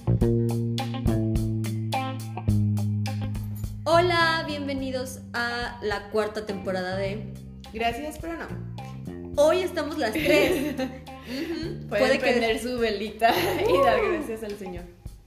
Hola, bienvenidos a la cuarta temporada de Gracias, pero no. Hoy estamos las tres. Puede prender su velita y dar gracias al Señor.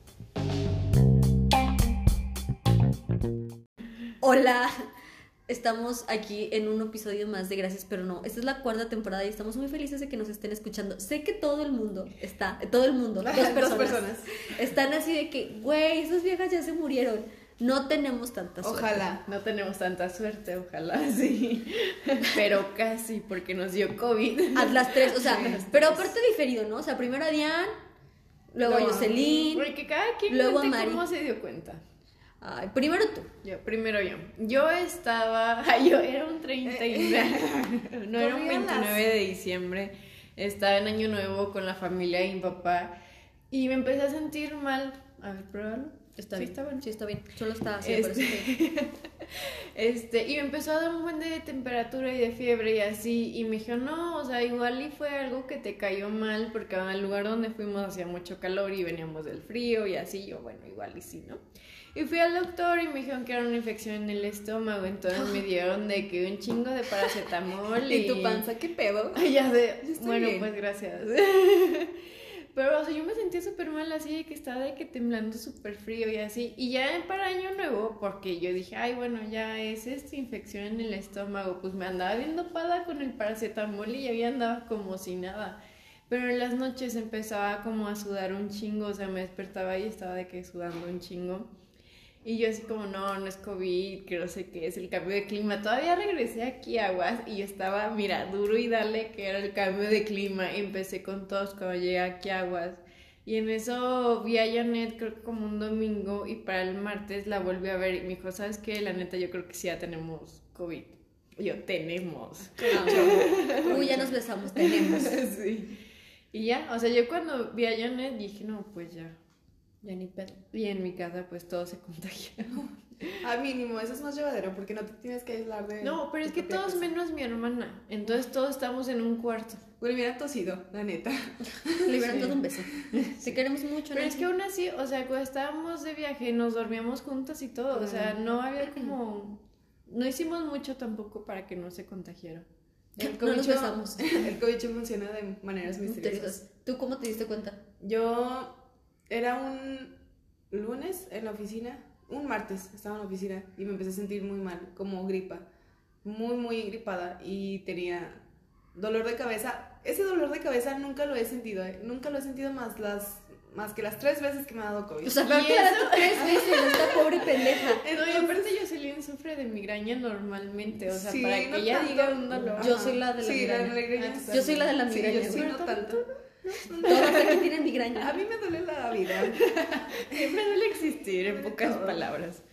Hola, estamos aquí en un episodio más de Gracias, pero no. Esta es la cuarta temporada y estamos muy felices de que nos estén escuchando. Sé que todo el mundo, dos personas, están así de que, güey, esas viejas ya se murieron. No tenemos tanta suerte. Ojalá, no tenemos tanta suerte, ojalá, sí. Pero casi, porque nos dio COVID. A las tres, o sea, Sí, pero aparte diferido, ¿no? O sea, primero a Diane, luego a Jocelyn, porque cada quien luego a cuente Mari. ¿Cómo se dio cuenta? Ay, primero tú. Primero yo. Yo era un 30 no era un 29 de diciembre. Estaba en Año Nuevo con la familia y mi papá. Y me empecé a sentir mal. A ver, pruébalo. Está Sí, bien. está bueno. Sí, está bien. Solo está así, pero sí. Y me empezó a dar un buen de temperatura y de fiebre y así. Y me dijo, no, o sea, igual y fue algo que te cayó mal, porque al lugar donde fuimos hacía mucho calor y veníamos del frío y así. Yo, bueno, igual y sí, ¿no? Y fui al doctor y me dijeron que era una infección en el estómago. Entonces me dieron de que un chingo de paracetamol. ¿Y tu panza qué pedo? Ya sé. Bueno, bien. pues gracias. Pero, o sea, yo me sentía súper mal así, de que estaba de que temblando súper frío y así. Y ya para Año Nuevo, porque yo dije, ay, bueno, ya es esta infección en el estómago. Pues me andaba viendo pada con el paracetamol y ya andaba como si nada. Pero en las noches empezaba como a sudar un chingo, o sea, me despertaba y estaba de que sudando un chingo. Y yo así como, no es COVID, que no sé qué, es el cambio de clima. Todavía regresé aquí a Aguas y estaba, mira, duro y dale que era el cambio de clima. Empecé con tos cuando llegué aquí a Aguas. Y en eso vi a Janet, creo que como un domingo, y para el martes la volví a ver y me dijo, ¿sabes qué? La neta, yo creo que sí ya tenemos COVID. Y yo, tenemos. Uy, ya nos besamos, tenemos. Sí. Y ya, o sea, yo cuando vi a Janet dije, no, pues ya. Ya ni pedo. Y en mi casa pues todo se contagia. A mínimo, eso es más llevadero porque no te tienes que aislar de... No, pero es que todos menos mi hermana. Entonces todos estamos en un cuarto. Güey, hubiera tosido, la neta. Le hubieran dado un beso. Te queremos mucho, Pero Nancy. es que aún así, o sea, cuando estábamos de viaje nos dormíamos juntas y todo. O sea, no había como... No hicimos mucho tampoco para que no se contagiara. El No nos cobicho- besamos. El cobicho funciona de maneras misteriosas. ¿Tú cómo te diste cuenta? Yo era un lunes en la oficina, un martes estaba en la oficina y me empecé a sentir muy mal, como gripa, muy gripada y tenía dolor de cabeza. Ese dolor de cabeza nunca lo he sentido, nunca lo he sentido más que las 3 veces que me ha dado COVID. O sea, ¿Y aparte eso? la tú 3 veces, esta pobre pendeja. No, y aparte Jocelyn sufre de migraña normalmente. O sea, Sí, para que no ella tanto. diga un dolor. Yo soy la de la Sí, migraña. la migraña. Yo soy la de la migraña, Sí, yo sí, güey. no tanto. Todas aquí tienen migraña. A mí me duele la vida. Siempre duele existir, en pocas palabras.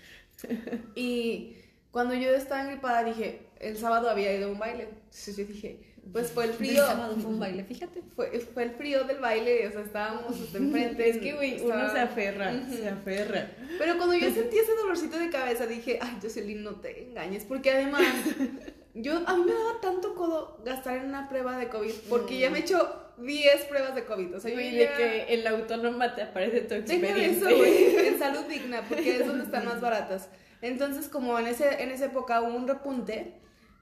Y cuando yo estaba gripada dije, el sábado había ido a un baile. Entonces yo dije, pues fue el frío. El sábado fue un baile, fíjate. Fue el frío del baile, o sea, estábamos hasta enfrente. Es que, güey, uno se aferra, se aferra. Pero cuando yo sentí ese dolorcito de cabeza, dije, ay, Jocelyn, no te engañes. Porque además, a mí me daba tanto codo gastar en una prueba de COVID, porque ya me he hecho 10 pruebas de COVID. O sea, yo Güey, ya... de que en la autónoma te aparece tu Deja expediente. de eso, güey, en Salud Digna, porque es donde están más baratas. Entonces, como en esa época hubo un repunte,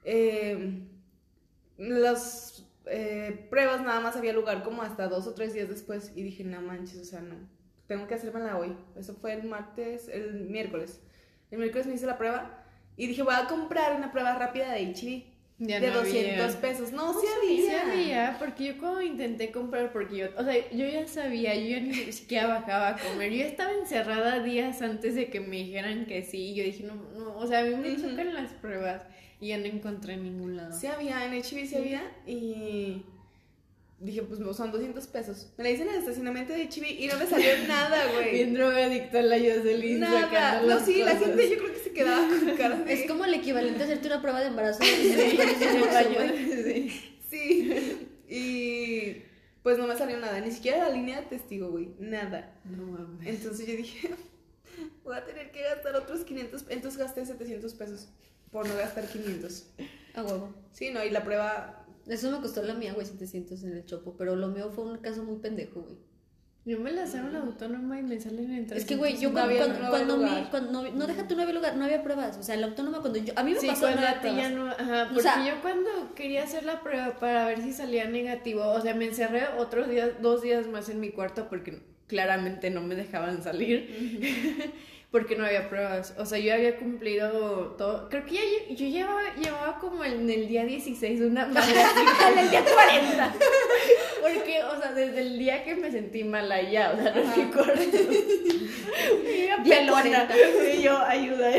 las pruebas nada más había lugar como hasta 2 o 3 días después. Y dije, no manches, o sea, no, tengo que hacérmela hoy. Eso fue el miércoles. El miércoles me hice la prueba y dije, voy a comprar una prueba rápida de HIV. Ya De no 200 había. pesos. No, sí Sí había. había, porque yo como intenté comprar, porque yo, o sea, yo ya sabía, yo ya ni siquiera bajaba a comer, yo estaba encerrada días antes de que me dijeran que sí, yo dije, no, o sea, a mí me chocan las pruebas y ya no encontré en ningún lado. Sí había, en HIV sí había. Y dije, pues son 200 pesos. Me la hice en el estacionamiento de HIV y no me salió nada, güey. Bien drogadicto la Jocelyn Nada. sacando No, las sí, la cosas. gente yo creo que se quedaba con cara de... Es como el equivalente a hacerte una prueba de embarazo. Sí. Sí. Y pues no me salió nada, ni siquiera la línea de testigo, güey, nada. No mames. Entonces yo dije, voy a tener que gastar otros 500, entonces gasté 700 pesos por no gastar 500. A huevo. Sí, no, y la prueba... Eso me costó la mía, güey, 700 en el Chopo, pero lo mío fue un caso muy pendejo, güey. Yo me las hago en la autónoma y me salen en 300. Es que, güey, yo no deja tu no había lugar, no había pruebas. O sea, en la autónoma a mí me pasó cuando no a ti ya no, ajá, porque yo cuando quería hacer la prueba para ver si salía negativo, o sea, me encerré otros días, 2 días más en mi cuarto porque claramente no me dejaban salir. Porque no había pruebas, o sea, yo había cumplido todo, creo que yo llevaba como en el día 16 una madre en el día 40, porque, o sea, desde el día que me sentí mala ya, o sea, no recuerdo, día 40, y yo, ayuda.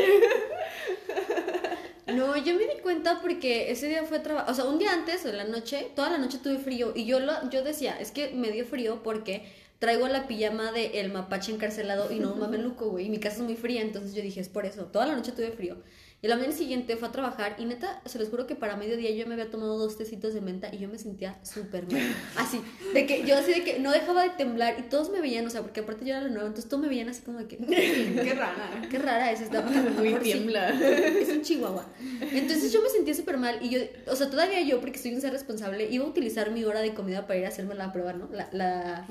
No, yo me di cuenta porque ese día fue trabajo, o sea, un día antes, en la noche, toda la noche tuve frío, y yo decía, es que me dio frío porque traigo la pijama de el mapache encarcelado y no un mameluco, güey, y mi casa es muy fría, entonces yo dije, es por eso, toda la noche tuve frío. Y la mañana siguiente fue a trabajar y neta, se los juro que para mediodía yo me había tomado 2 tecitos de menta y yo me sentía súper mal. Así, así de que no dejaba de temblar y todos me veían, o sea, porque aparte yo era la nueva, entonces todos me veían así como de que... Qué rara. Qué rara es esta. Muy tiembla. Es un chihuahua. Entonces yo me sentía súper mal y yo, o sea, todavía yo, porque soy un ser responsable, iba a utilizar mi hora de comida para ir a hacerme la prueba, ¿no? La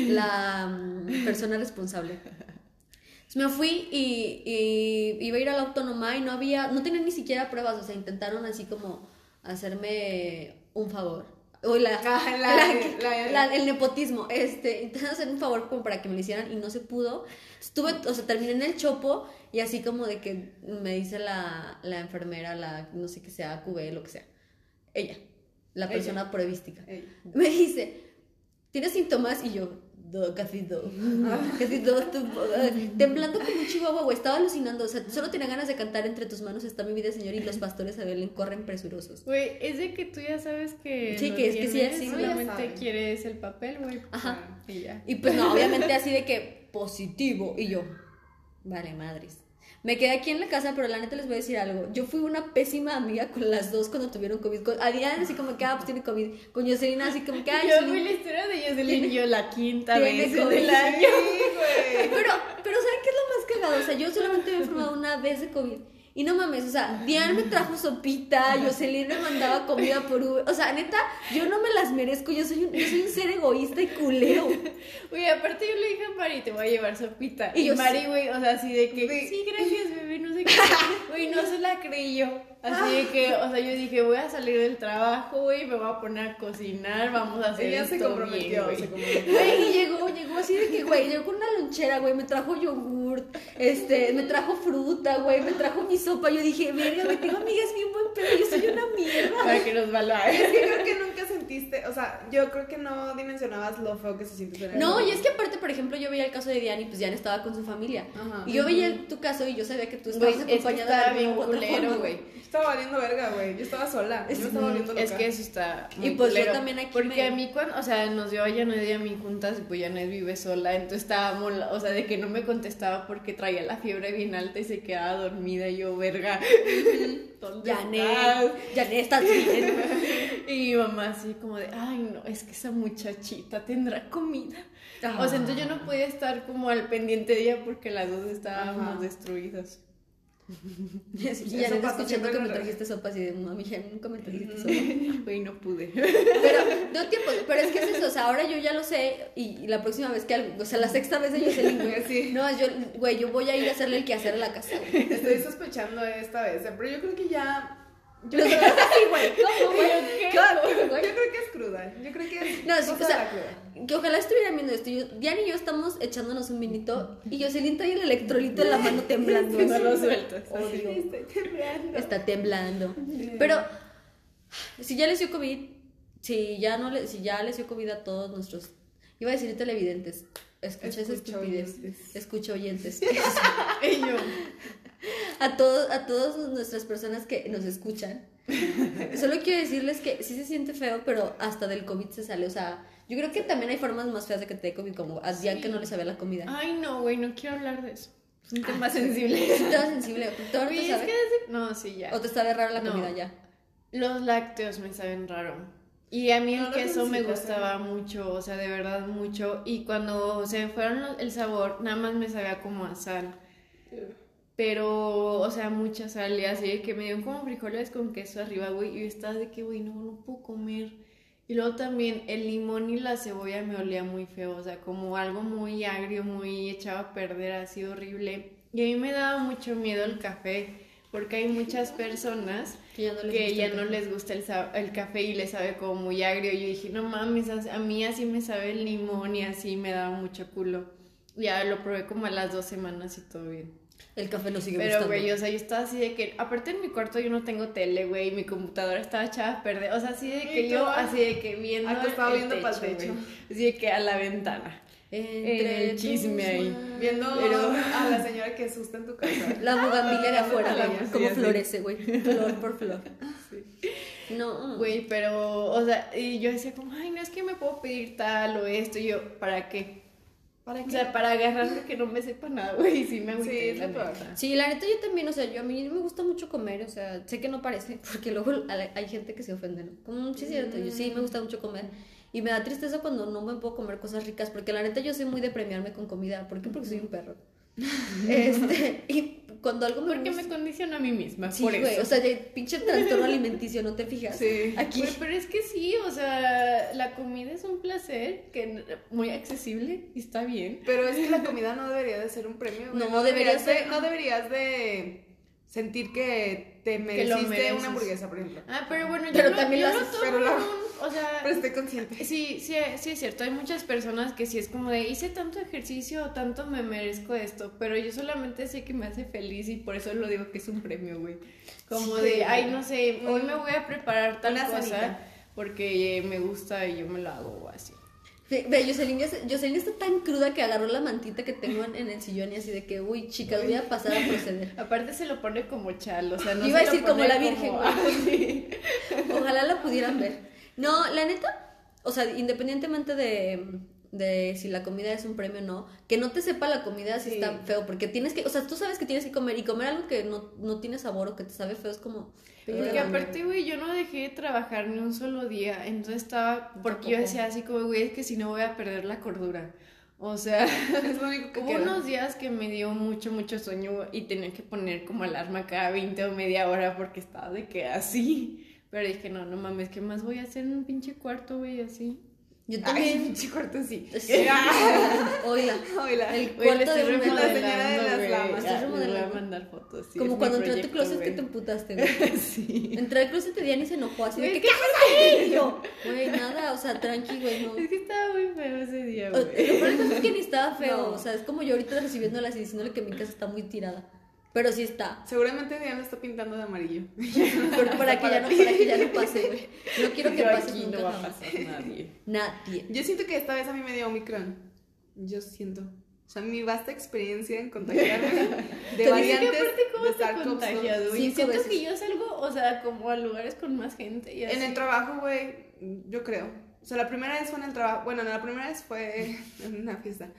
persona responsable. Me fui y iba a ir a la autónoma y no tenían ni siquiera pruebas, o sea, intentaron así como hacerme un favor. O el nepotismo, intentaron hacer un favor como para que me lo hicieran y no se pudo. Terminé en el chopo y así como de que me dice la enfermera, no sé qué sea, QB, lo que sea. Ella, la persona pruebística. Me dice, ¿tienes síntomas? Y yo... casi todo, temblando como un chihuahua, güey, estaba alucinando, o sea, solo tenía ganas de cantar Entre tus manos está mi vida, Señor, y los pastores a Belén corren presurosos. Güey, es de que tú ya sabes que sí, que es que sí, solamente quieres el papel, güey. Ajá. Y ya. Y pues no, obviamente así de que positivo, y yo, vale, madres. Me quedé aquí en la casa, pero la neta les voy a decir algo. Yo fui una pésima amiga con las dos cuando tuvieron COVID. A Diana así como que, pues tiene COVID. Con Jocelyn así como que, yo fui la historia de Jocelyn y yo la quinta vez del año. Sí, güey. Pero ¿saben qué es lo más cagado? O sea, yo solamente me he enfermado una vez de COVID. Y no mames, o sea, Diana me trajo sopita, Jocelyn me mandaba comida por Uber. O sea, neta, yo no me las merezco, yo soy un ser egoísta y culero. Güey, aparte yo le dije a Mari, te voy a llevar sopita. Y Mari, güey, o sea, así de que, sí, gracias, bebé, no sé qué. Güey, no se la creí yo. Así de que, o sea, yo dije, voy a salir del trabajo, güey, me voy a poner a cocinar, vamos a hacer esto. Ella se comprometió, güey. Y llegó así de que, güey, llegó con una lonchera, güey, me trajo yogurt, me trajo fruta, güey, me trajo mi sopa. Yo dije, verga, güey, tengo amigas bien buen pedo, yo soy una mierda. Para que nos valore. Es que creo que nunca sentiste, o sea, yo creo que no dimensionabas lo feo que se siente tener. No, y es que aparte, por ejemplo, yo veía el caso de Diana y pues Diana estaba con su familia. Ajá. Y yo veía tu caso y yo sabía que tú estabas acompañada de algún culero, güey. Estaba valiendo verga, güey. Yo estaba sola. Yo me estaba volviendo loca. Es que eso está muy y pues culero. Yo también aquí porque a mí cuando, o sea, nos dio a Janet y a mí juntas y pues Janet vive sola, entonces estábamos, o sea, de que no me contestaba porque traía la fiebre bien alta y se quedaba dormida y yo, verga. Janet, ¿estás bien? Y mi mamá así como de, ay no, es que esa muchachita tendrá comida. O sea, entonces yo no podía estar como al pendiente de ella porque las dos estábamos destruidas. Ya no escuchando que me trajiste sopa así de mami, ya nunca me trajiste sopa. Güey, no pude. Pero no tiempo, pero es que es eso, o sea, ahora yo ya lo sé y la próxima vez o sea, la sexta vez de Jocelyn, güey, sí. No, yo voy a ir a hacerle el quehacer a la casa, güey. Estoy sospechando esta vez, pero yo creo que ya... Yo creo que sí, güey. ¿Cómo, güey? Yo creo que es cruda. Yo creo que es no, sí, o sea, que ojalá estuvieran viendo esto. Diana y yo estamos echándonos un vinito y Jocelyn trae el electrolito en la mano temblando. No lo sueltas. Estoy temblando. Está temblando. Pero si ya les dio COVID, si ya les dio COVID a todos nuestros, iba a decir televidentes, escucha esa estupidez, escucha oyentes. Y yo. A todas nuestras personas que nos escuchan. Solo quiero decirles que sí se siente feo, pero hasta del COVID se sale. O sea, yo creo que también hay formas más feas de que te dé COVID, como a Diane que no le sabía la comida. Ay, no, güey, no quiero hablar de eso. Es un tema sensible. Es un tema sensible. ¿Tú ahora te sabes? No, sí, ya. ¿O te sabe raro la comida ya? Los lácteos me saben raro. Y a mí el queso me gustaba mucho, o sea, de verdad mucho. Y cuando se me fueron el sabor, nada más me sabía como a sal. Pero, o sea, mucha sal y así de que me dieron como frijoles con queso arriba, güey. Y yo estaba de que, güey, no puedo comer. Y luego también el limón y la cebolla me olía muy feo, o sea, como algo muy agrio, muy echado a perder, así horrible. Y a mí me daba mucho miedo el café, porque hay muchas personas que ya no les gusta el café y les sabe como muy agrio. Y yo dije, no mames, a mí así me sabe el limón y así me daba mucho culo. Ya lo probé como a las 2 semanas y todo bien. El café lo sigue Pero, gustando. güey, o sea, yo estaba así de que, aparte en mi cuarto yo no tengo tele, güey, mi computadora estaba echada a perder, o sea, así de que yo, así de que viendo acostado el viendo techo, para el techo, güey, así de que a la ventana, Entre el chisme ahí. Viendo a la señora que asusta en tu casa. La bugambilia de afuera, Sí, como así. florece, güey, flor por flor. Sí. No. Güey, pero, o sea, y yo decía como, ay, no es que me puedo pedir tal o esto, y yo, ¿para qué? ¿Para qué? O sea, para agarrarme que no me sepa nada, güey, sí me agüité, Sí, es la lo peor. neta. Sí, la neta yo también, o sea, a mí me gusta mucho comer, o sea, sé que no parece, porque luego hay gente que se ofende, ¿no? Como, sí es cierto, yo sí me gusta mucho comer, y me da tristeza cuando no me puedo comer cosas ricas, porque la neta yo soy muy de premiarme con comida, ¿por qué? Porque soy un perro. Y cuando algo me Porque gusta... me condiciono a mí misma, Sí, por güey, eso. o sea, de pinche trastorno alimenticio, ¿no te fijas? Sí. Aquí... Güey, pero es que sí, o sea, la comida es un placer que muy accesible y está bien. Pero es que la comida no debería de ser un premio, güey. No, debería ser- no deberías de sentir que te lo mereciste mereces. una hamburguesa, por ejemplo. Ah, pero bueno, Pero yo también lo lo haces, tomo pero en o sea, Pero estoy consciente. sí es cierto, hay muchas personas que sí es como de hice tanto ejercicio o tanto me merezco esto, pero yo solamente sé que me hace feliz y por eso lo digo que es un premio, güey. Como Sí. de, ay, no sé, hoy me voy a preparar tal Una cosa cenita. porque me gusta y yo me lo hago o así. Ve, Jocelyn está tan cruda que agarró la mantita que tengo en el sillón y así de que, uy, chicas, voy a pasar a proceder. Aparte se lo pone como chal, o sea, no Iba a se lo decir como pone la Virgen, güey. así. Ojalá la pudieran ver. No, la neta, o sea, independientemente de si la comida es un premio o no, que no te sepa la comida si Sí. está feo, porque tienes que, o sea, tú sabes que tienes que comer y comer algo que no tiene sabor o que te sabe feo es como... Porque aparte, güey, yo no dejé de trabajar ni un solo día, entonces estaba, porque yo Tampoco. decía así como, güey, es que si no voy a perder la cordura. O sea, Es lo único que hubo queda. unos días que me dio mucho sueño y tenía que poner como alarma cada 20 o media hora porque estaba de que así. Pero dije, no mames, ¿qué más voy a hacer en un pinche cuarto, güey, así? Yo Ay, también... pinche cuarto sí. Sí. Oíla. Oíla. El Güey, le cuarto de estoy un la señora de remodelando, las güey. lamas, estás Ah, les voy a remodelando. mandar fotos, sí, Como es cuando mi entré a tu proyecto, closet que te güey. emputaste, güey. Sí. Entré al closet de Diana y se enojó así de Güey, que, ¿qué haces ahí? Y yo, güey, nada, o sea, tranqui, güey, no. Es que estaba muy feo ese día, Lo güey. peor es que ni estaba feo, No. o sea, es como yo ahorita recibiéndolas y diciéndole que mi casa está muy tirada. Pero sí está. Seguramente Diana está pintando de amarillo. Pero para que ya no pase, güey. No quiero que Yo pase aquí nunca no va a jamás. pasar nadie. Nadie. Yo siento que esta vez a mí me dio Omicron. Yo siento. O sea, mi vasta experiencia en contagiarme de Te dice variantes que aparte cómo de te SARS-CoV-2. contagias, güey. 5 Siento veces. que yo salgo, o sea, como a lugares con más gente y así. En el trabajo, güey, yo creo. O sea, la primera vez fue en el trabajo. Bueno, no, la primera vez fue en una fiesta.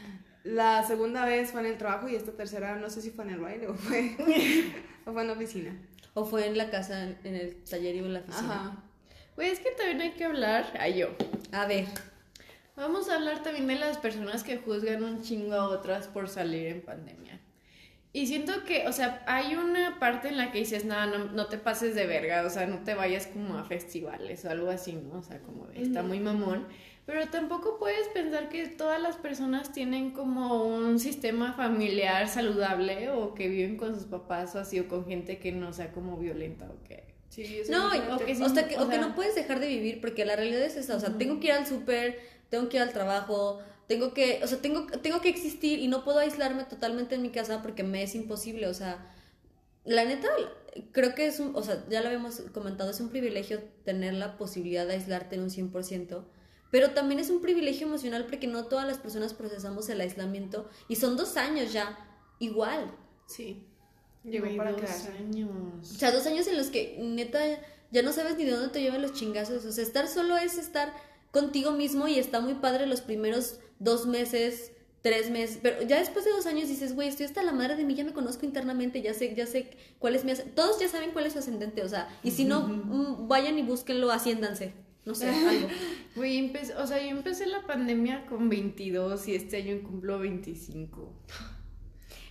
La segunda vez fue en el trabajo y esta tercera no sé si fue en el baile o fue en la oficina. O fue en la casa, en el taller y en la oficina. Ajá. Güey, es que también hay que hablar, A ver. Vamos a hablar también de las personas que juzgan un chingo a otras por salir en pandemia. Y siento que, o sea, hay una parte en la que dices, no te pases de verga, o sea, no te vayas como a festivales o algo así, ¿no? O sea, como de, está muy mamón. Pero tampoco puedes pensar que todas las personas tienen como un sistema familiar saludable o que viven con sus papás o así, o con gente que no sea como violenta o que... Sí, eso No, es muy o fuerte. que, o o que sea- no puedes dejar de vivir, porque la realidad es esa, o sea, tengo que ir al súper, tengo que ir al trabajo, tengo que existir y no puedo aislarme totalmente en mi casa porque me es imposible, o sea, la neta, creo que o sea, ya lo habíamos comentado, es un privilegio tener la posibilidad de aislarte en un 100%, pero también es un privilegio emocional porque no todas las personas procesamos el aislamiento y son 2 años ya, igual. Sí. Llegó Güey, para 2 quedarse. años. O sea, 2 años en los que neta ya no sabes ni de dónde te llevan los chingazos. O sea, estar solo es estar contigo mismo y está muy padre los primeros 2 meses, 3 meses. Pero ya después de 2 años dices, güey, estoy hasta la madre de mí, ya me conozco internamente, ya sé cuál es mi ascendente. Todos ya saben cuál es su ascendente, o sea, y si no, vayan y búsquenlo, asciéndanse. No sé, algo. Güey, o sea, yo empecé la pandemia con 22 y este año cumplo 25.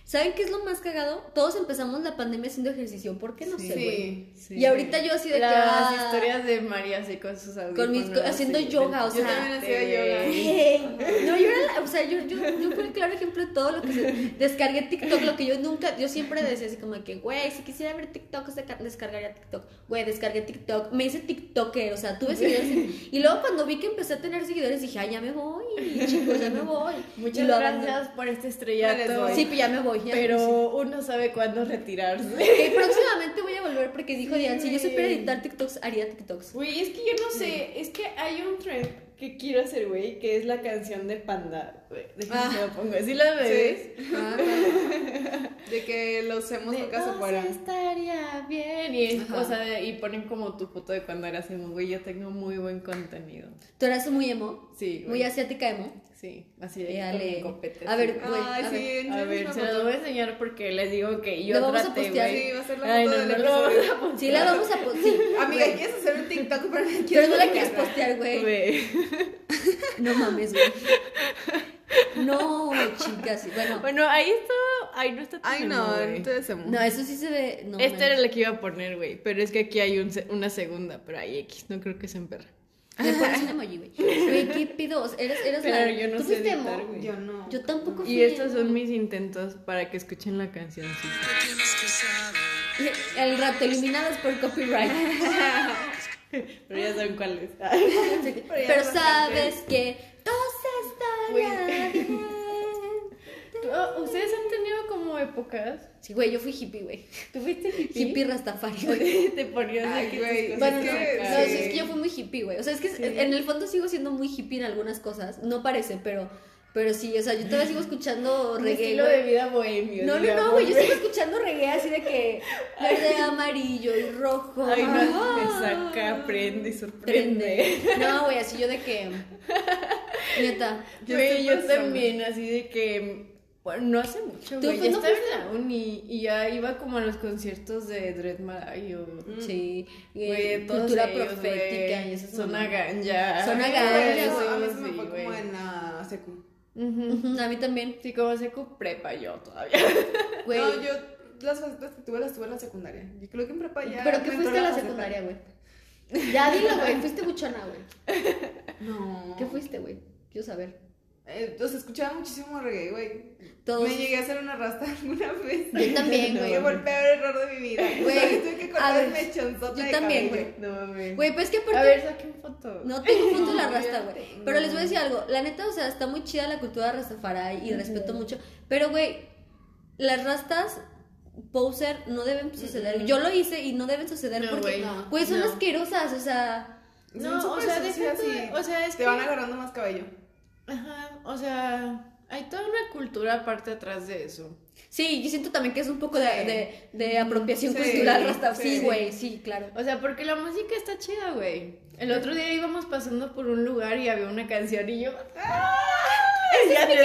¿Saben qué es lo más cagado? Todos empezamos la pandemia haciendo ejercicio, ¿por qué? No sé, güey. Sí. Y ahorita yo así de que... Las historias de María así con sus audífonos. Haciendo así, yoga, o sea... Yo también hacía yoga. No, yo era, o sea, yo fui el claro ejemplo de todo lo que descargué TikTok, lo que yo siempre decía así como que, güey, si quisiera ver TikTok, descargaría TikTok, güey, descargué TikTok, me hice TikToker, o sea, tuve seguidores, y luego cuando vi que empecé a tener seguidores dije, ay, ya me voy, chicos, ya me voy. Muchas gracias por este estrellato. Sí, pues ya me voy. Pero uno sabe cuándo retirarse. Y próximamente voy a volver porque dijo Diane, si yo supiera editar TikToks, haría TikToks. Güey, es que yo no sé, es que hay un trend que quiero hacer, güey, que es la canción de Panda, güey. Déjame se lo pongo, ¿sí la ves? Sí. De que los hemos nunca se fueran. Estaría bien. Y, o sea, y ponen como tu foto de cuando eras emo, güey. Yo tengo muy buen contenido. ¿Tú eras muy emo? Sí, güey. Muy asiática emo. Sí, así de con copete. A ver, güey. Ay, a ver, se las voy a enseñar porque les digo que yo ¿Lo vamos a traté, postear? güey. Sí, va a ser la Ay, foto no, del no lo vamos episodio. a postear. Sí, la vamos a postear. Sí, Amiga, güey. quieres hacer un TikTok, pero no Pero no la quieres postear, güey. Güey. No mames, güey. No, chicas. Bueno, ahí está. Ahí no está tan Ay, emo, no, güey. entonces No, eso sí se ve. No, Esta era mames. la que iba a poner, güey. Pero es que aquí hay una segunda, pero hay X. No creo que se emperra. Me pones un emoji, güey. Güey, ¿qué pido? Eras Pero la... yo no ¿Tú sé fuiste editar, emo? güey. Yo no. Yo tampoco fui Y estos emo. son mis intentos para que escuchen la canción. El rato, eliminados por copyright. Pero ya saben cuáles. Pero sabes que todo estaría bien. ¿Ustedes han tenido como épocas? Sí, güey, yo fui hippie, güey. ¿Tú fuiste hippie? Hippie Rastafari, güey. Te ponías Ay, de que güey, tus Bueno, cosas no, acá. no, sí, es que yo fui muy hippie, güey. O sea, es que Sí. en el fondo sigo siendo muy hippie en algunas cosas. No parece, pero sí, o sea, yo todavía sigo escuchando Un reggae, estilo güey. de vida bohemio. No, digamos, güey, yo sigo escuchando reggae así de que verde, amarillo y rojo. Ay, no, Ah. me saca, prende y sorprende. No, güey, así yo de que... Neta. Güey, yo pensando. también, así de que... Bueno, no hace mucho, ¿Tú güey. no Ya estaba fuiste? en la uni y ya iba como a los conciertos de Dread Marai o... Sí, Güey, todos cultura ellos, profética güey. y esas Zona mamadas. Ganja. Zona Ay, Ganja, eso, a mí Eso, se me sí, fue como güey. en la secu. Ujú. Ujú, a mí también, Sí, como secu prepa yo todavía. güey. No, yo las que tuve las tuve en la secundaria. Yo creo que en prepa ya. ¿Pero qué me fuiste entró a la faceta. secundaria, güey? Ya dilo, güey, fuiste buchona, güey. No. ¿Qué fuiste, güey? Quiero saber. O sea, escuchaba muchísimo reggae, güey. Todos. Me llegué a hacer una rasta alguna vez. Yo también, Que güey. fue el peor error de mi vida. Güey, O sea, tuve que a cortar ver, el mechonzote yo de también, cabello. No mames. Güey, pues es que aparte... A ver, saquen foto. No tengo punto en la No, rasta, yo güey. tengo. Pero les voy a decir algo. La neta, o sea, está muy chida la cultura rastafari y respeto mucho. Pero, güey, las rastas poser no deben suceder. Yo lo hice y no deben suceder No, porque, güey, güey, son no. asquerosas, o sea... No, Son o súper sea, sucias déjate, y o sea, es te que... van agarrando más cabello. Ajá, o sea, hay toda una cultura aparte atrás de eso. Sí, yo siento también que es un poco de apropiación Sí, cultural rasta. sí. Sí, güey, sí, claro. O sea, porque la música está chida, güey. El otro día íbamos pasando por un lugar y había una canción y yo... ¡Ah! ¡Esa es mi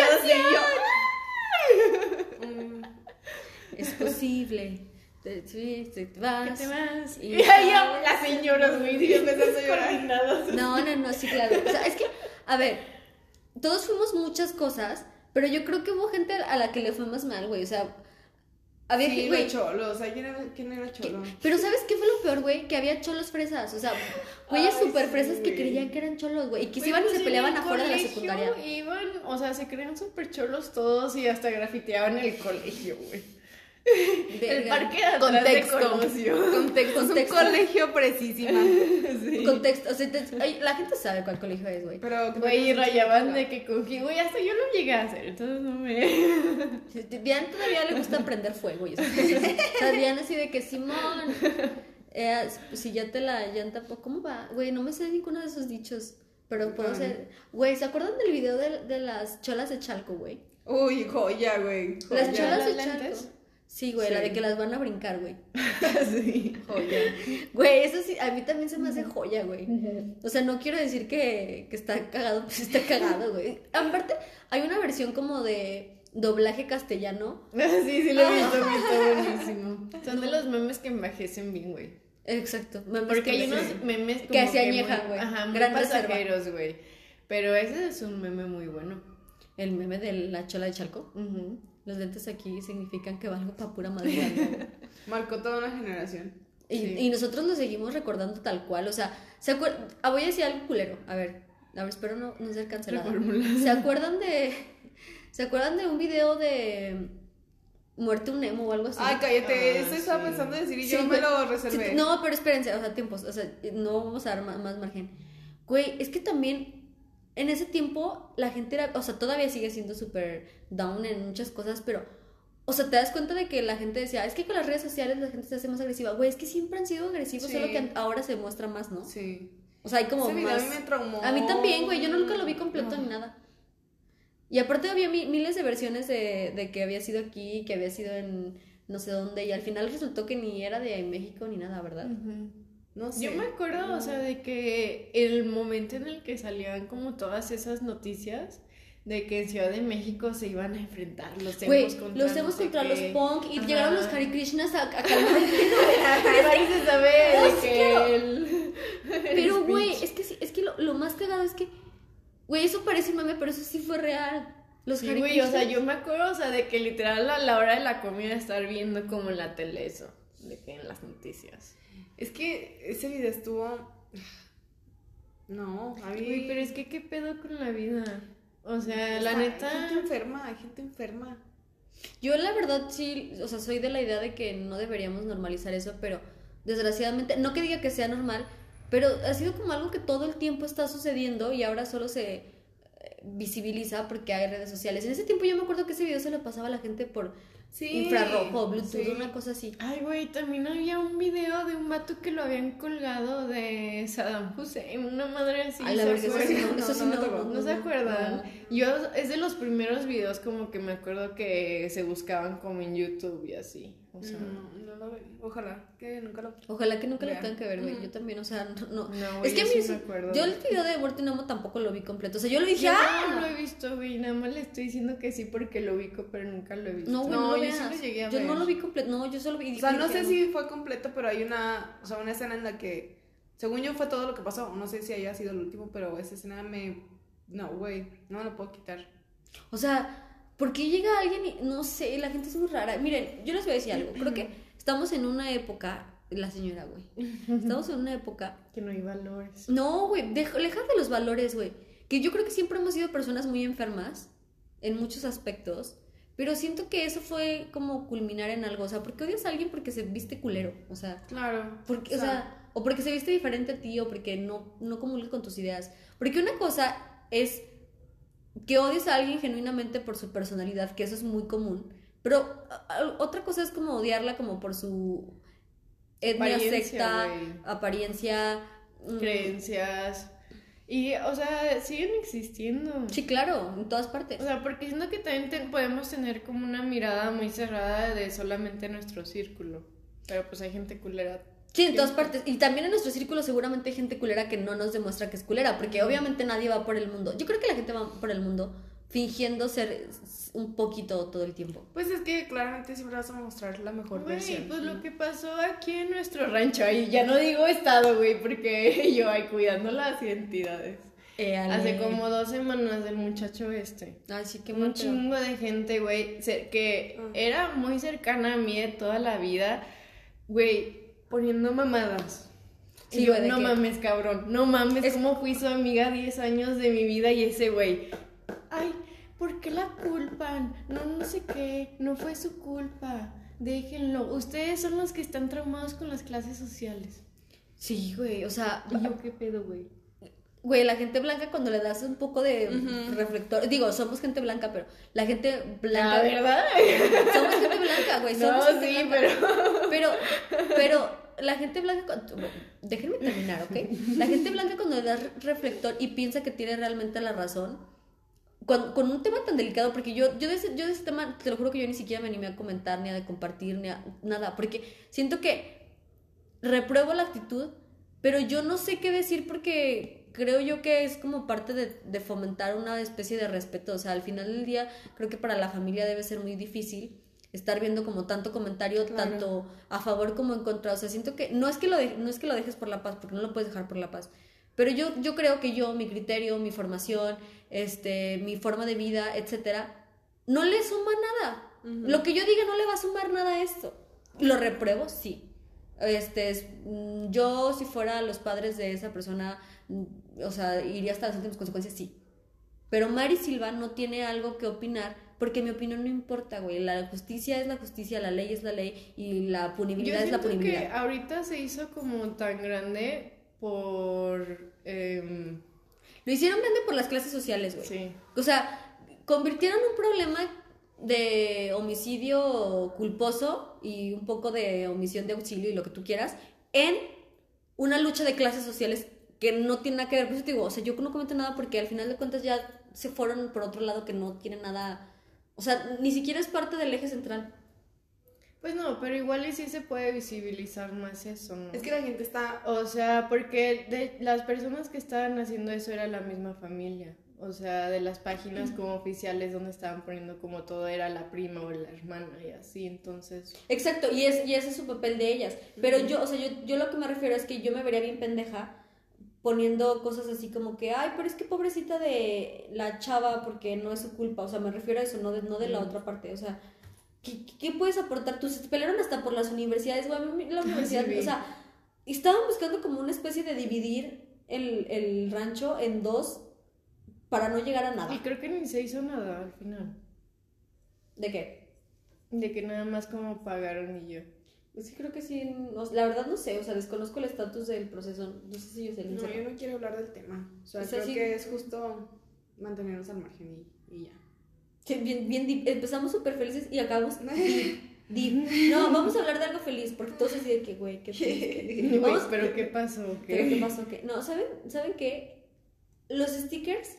Mm, Es posible. Sí, te vas. ¿Qué te vas? Y- Y ahí las señoras, güey, Y empezando a llorar. coordinadas. No, sí, claro. O sea, es que, a ver, todos fuimos muchas cosas, pero yo creo que hubo gente a la que le fue más mal, güey. O sea, había sí, gente, los güey. cholos. O sea, ¿quién era cholo? Pero ¿sabes qué fue lo peor, güey? Que había cholos fresas. O sea, güeyes Ay, súper sí, fresas que güey. creían que eran cholos, güey. Y que se Güey, iban y pues se en peleaban el afuera de la colegio secundaria. Iban, o sea, se creían súper cholos todos y hasta grafiteaban el colegio, güey. El Verga. parque de atrás Contexto. de Colosio. Contexto. Es un Contexto. colegio precisísima. Sí. Contexto. O sea, ay, la gente sabe cuál colegio es, güey. Pero. Güey, y rayaban de que cogí, güey, hasta yo lo llegué a hacer, entonces no me... Diana todavía le gusta prender fuego y esas cosas. O sea, Diana así de que Simón, si ya te la llanta, ¿cómo va? Güey, no me sé ninguno de esos dichos, pero puedo Ay. ser. Güey, ¿se acuerdan del video de las cholas de Chalco, güey? Uy, joya, güey. Las Joya. cholas de ¿Las Chalco. lentes? Sí, güey, Sí. la de que las van a brincar, güey. Sí. Joya. Güey, eso sí, a mí también se me hace joya, güey. O sea, no quiero decir que está cagado, pues está cagado, güey. Aparte, hay una versión como de doblaje castellano. Sí, lo he visto, está buenísimo. Son de los memes que envejecen bien, güey. Exacto. memes Porque que hay me- unos memes como que se muy- añejan, güey. Ajá, muy Gran reserva. pasajeros, güey. Pero ese es un meme muy bueno. El meme de la chola de Chalco. Ujú. Los lentes aquí significan que valgo pa' pura madre. Marcó toda una generación. Y nosotros lo seguimos recordando tal cual. O sea, voy a decir algo culero. A ver, espero no ser cancelada. ¿Se acuerdan de un video de muerte un emo o algo así? Ay, cállate, eso estaba pensando decir y yo me lo reservé. No, pero espérense, o sea, tiempos, o sea, no vamos a dar más margen. Güey, es que también en ese tiempo la gente era, o sea, todavía sigue siendo súper down en muchas cosas, pero, o sea, te das cuenta de que la gente decía, es que con las redes sociales la gente se hace más agresiva. Güey, es que siempre han sido agresivos, solo que ahora se muestra más, ¿no? Sí. O sea, hay como ese video más... a mí me traumó. A mí también, güey, yo nunca lo vi completo ni nada. Y aparte había miles de versiones de que había sido aquí, que había sido en no sé dónde, y al final resultó que ni era de México ni nada, ¿verdad? No sé. Yo me acuerdo, o sea, de que el momento en el que salían como todas esas noticias de que en Ciudad de México se iban a enfrentar los emos contra los punk, y llegaron los Hare Krishnas a calmar el se sabe de que el pero güey, es que lo más cagado es que güey, eso parece meme, pero eso sí fue real. Los sí, güey, o sea, yo me acuerdo, o sea, de que literal a la hora de la comida estar viendo como en la tele eso, de que en las noticias. Es que ese video estuvo... No, a mí... Güey, pero es que qué pedo con la vida. O sea, la neta... Hay gente enferma. Yo la verdad sí, o sea, soy de la idea de que no deberíamos normalizar eso, pero desgraciadamente, no que diga que sea normal, pero ha sido como algo que todo el tiempo está sucediendo y ahora solo se visibiliza porque hay redes sociales. En ese tiempo yo me acuerdo que ese video se lo pasaba a la gente por infrarrojo, Bluetooth, una cosa así. Ay, güey, también había un video de un vato que lo habían colgado de Saddam Hussein, una madre así. Ay, la verdad, no se acuerdan. Yo, es de los primeros videos como que me acuerdo que se buscaban como en YouTube y así. O sea, no lo veo. Ojalá que nunca lo tengan que ver, güey. Yo también, o sea, no. Es que a mí sí me acuerdo. Yo el video de Muerte Nemo tampoco lo vi completo. O sea, yo lo dije, no lo he visto, güey. Nada más le estoy diciendo que sí porque lo ubico, pero nunca lo he visto. No, güey, no lo veas. Yo sí lo llegué a ver. Yo no lo vi completo. No, yo solo vi. O sea, no sé si fue completo, pero hay una escena en la que, según yo, fue todo lo que pasó. No sé si haya sido el último, pero esa escena no, güey, no me lo puedo quitar. O sea, ¿por qué llega alguien y no sé, la gente es muy rara? Miren, yo les voy a decir algo. Creo que estamos en una época, la señora, güey. Estamos en una época que no hay valores. No, güey, lejos de los valores, güey. Que yo creo que siempre hemos sido personas muy enfermas en muchos aspectos, pero siento que eso fue como culminar en algo. O sea, ¿por qué odias a alguien porque se viste culero? O sea, claro. Porque, o porque se viste diferente a ti, o porque no comulga con tus ideas. Porque una cosa es que odies a alguien genuinamente por su personalidad, que eso es muy común. Pero otra cosa es como odiarla como por su etnia, secta, apariencia, creencias. Y, o sea, siguen existiendo. Sí, claro, en todas partes. O sea, porque siento que también podemos tener como una mirada muy cerrada de solamente nuestro círculo. Pero pues hay gente culera. Sí, en todas partes. Y también en nuestro círculo seguramente hay gente culera que no nos demuestra que es culera, porque obviamente nadie va por el mundo. Yo creo que la gente va por el mundo fingiendo ser un poquito todo el tiempo. Pues es que claramente siempre vas a mostrar la mejor versión. Pues lo que pasó aquí en nuestro rancho, y ya no digo estado, güey, porque yo ahí cuidando las identidades. Hace como 2 semanas del muchacho Ay, sí, qué un chingo de gente, güey, que era muy cercana a mí de toda la vida, güey, poniendo mamadas. Sí, y yo, no mames, cabrón, no mames, ¿cómo fui su amiga 10 años de mi vida? Y ese güey, ay, ¿por qué la culpan? No sé qué, no fue su culpa, déjenlo, ustedes son los que están traumados con las clases sociales. Sí, güey, o sea... ¿Y yo qué pedo, güey? Güey, la gente blanca cuando le das un poco de reflector... Digo, somos gente blanca, pero la gente blanca... ¿La verdad? Somos gente blanca, güey. No, sí, blanca. Pero la gente blanca... Déjenme terminar, ¿ok? La gente blanca cuando le das reflector y piensa que tiene realmente la razón... Con un tema tan delicado, porque yo de ese tema, te lo juro que yo ni siquiera me animé a comentar, ni a compartir, ni a nada, porque siento que repruebo la actitud, pero yo no sé qué decir porque creo yo que es como parte de fomentar una especie de respeto. O sea, al final del día creo que para la familia debe ser muy difícil estar viendo como tanto comentario, claro, tanto a favor como en contra. O sea, siento que no es que lo dejes por la paz, porque no lo puedes dejar por la paz. Pero yo creo que mi criterio, mi formación, mi forma de vida, etcétera, no le suma nada. Lo que yo diga no le va a sumar nada a esto. ¿Lo repruebo? Sí. Yo, si fuera los padres de esa persona, o sea, iría hasta las últimas consecuencias, sí. Pero Mari Silva no tiene algo que opinar, porque mi opinión no importa, güey. La justicia es la justicia, la ley es la ley, y la punibilidad es la punibilidad. Yo siento que ahorita se hizo como tan grande por... Lo hicieron grande por las clases sociales, güey. Sí. O sea, convirtieron un problema de homicidio culposo y un poco de omisión de auxilio y lo que tú quieras en una lucha de clases sociales que no tiene nada que ver. Por eso te digo, o sea, yo no comento nada porque al final de cuentas ya se fueron por otro lado que no tiene nada, o sea, ni siquiera es parte del eje central. Pues no, pero igual y sí se puede visibilizar más eso, ¿no? Es que la gente está... O sea, porque de las personas que estaban haciendo eso era la misma familia. O sea, de las páginas como oficiales donde estaban poniendo como todo era la prima o la hermana y así, entonces... Exacto, y ese es su papel de ellas. Pero yo, o sea, yo lo que me refiero es que yo me vería bien pendeja poniendo cosas así como que, ay, pero es que pobrecita de la chava porque no es su culpa. O sea, me refiero a eso, no de la otra parte. O sea, ¿qué puedes aportar tú? Se pelearon hasta por las universidades, güey. La universidad, Sí, o sea, estaban buscando como una especie de dividir el rancho en dos para no llegar a nada. Y creo que ni se hizo nada al final. ¿De qué? De que nada más como pagaron y yo. Sí, creo que sí. La verdad no sé, o sea, desconozco el estatus del proceso. No sé si ellos se No, yo no quiero hablar del tema. O sea, sea, creo sí. que es justo mantenernos al margen y ya. Sí, bien deep. Empezamos súper felices y acabamos deep. No, vamos a hablar de algo feliz, porque todos así de que, güey, qué feliz. Güey, ¿pero qué pasó? ¿Pero qué pasó? ¿Qué? No, ¿saben qué? Los stickers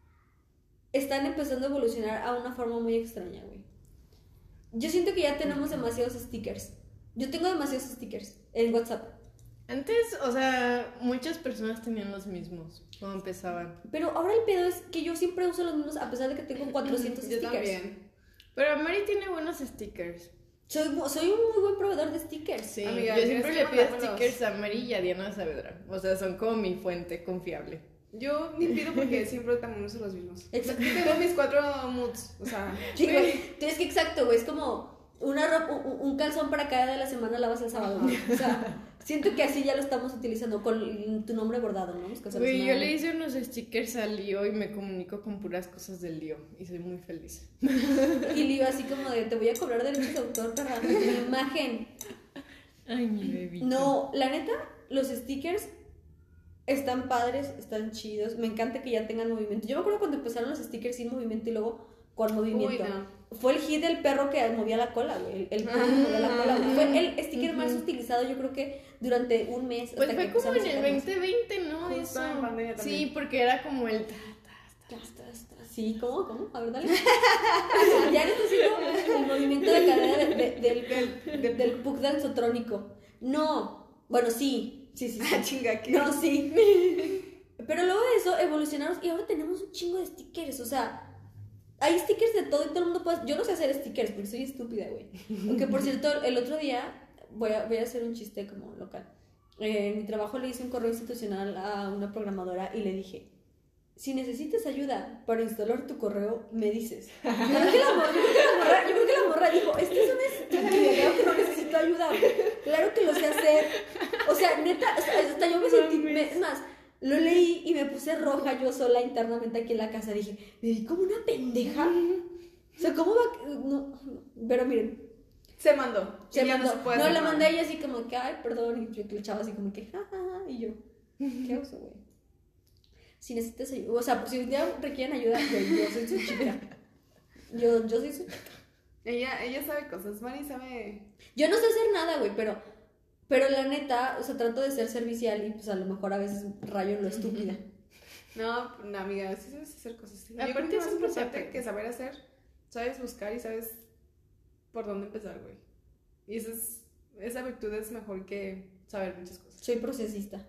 están empezando a evolucionar a una forma muy extraña, güey. Yo siento que ya tenemos demasiados stickers. Yo tengo demasiados stickers en WhatsApp. Antes, o sea, muchas personas tenían los mismos cuando empezaban. Pero ahora el pedo es que yo siempre uso los mismos a pesar de que tengo 400 Yo stickers. también. Pero Mari tiene buenos stickers. Soy un muy buen proveedor de stickers. Sí, Amiga, yo siempre le tienes que pido mandármelos. stickers a Mari y a Diana Saavedra. O sea, son como mi fuente confiable. Yo ni pido porque siempre también uso los mismos. Exacto. Tengo mis 4 moods, o sea... Sí, güey. Es que exacto, güey. Es como una ropa, un calzón para cada día de la semana lavas el sábado, güey. O sea, siento que así ya lo estamos utilizando con tu nombre bordado, ¿no? Güey, yo le hice unos stickers a Lío y me comunico con puras cosas del Lío. Y soy muy feliz. Y le iba así como de, te voy a cobrar derechos de autor para mi imagen. Ay, mi bebito. No, la neta, los stickers están padres, están chidos. Me encanta que ya tengan movimiento. Yo me acuerdo cuando empezaron los stickers sin movimiento y luego con movimiento. Uy, no. Fue el hit del perro que movía la cola, güey. El perro que movía la cola, güey. Fue el sticker más utilizado, yo creo que durante un mes. Pues hasta fue que como en empezaron a el sacarlos. 2020, ¿no? Justo Eso. en pandemia también. Sí, porque era como el... Sí, ¿cómo? A ver, dale. Ya necesito el movimiento de cadera del puck danzotrónico. No, bueno, sí. Ah, chinga, ¿qué? No, sí. Pero luego de eso evolucionamos y ahora tenemos un chingo de stickers, o sea, hay stickers de todo y todo el mundo puede... Yo no sé hacer stickers porque soy estúpida, güey. Aunque, por cierto, el otro día voy a hacer un chiste como local. En mi trabajo le hice un correo institucional a una programadora y le dije, si necesitas ayuda para instalar tu correo, me dices. Yo creo que la morra dijo, es que es una estúpida, claro que no necesito ayuda, claro que lo sé hacer. O sea, neta, hasta yo me sentí... Es más, lo leí y me puse roja yo sola internamente aquí en la casa. Dije, me vi como una pendeja. O sea, ¿cómo va? No, pero miren. Se mandó. Se Y ya mandó. se puede No, hacer la nada. mandé a ella así como que, ay, perdón. Y yo le echaba así como que, jajaja. Y yo, ¿qué uso, güey? Si necesitas ayuda, o sea, si un día requieren ayuda, güey, yo soy su chica. Yo soy su chica. Ella sabe cosas. Mari sabe... Yo no sé hacer nada, güey, pero la neta, o sea, trato de ser servicial y pues a lo mejor a veces rayo en lo estúpida. No, amiga, sí sabes hacer cosas. Yo creo Aparte que más siempre se importante aprende. que saber hacer, sabes buscar y sabes por dónde empezar, güey. Y esa virtud es mejor que saber muchas cosas. Soy procesista.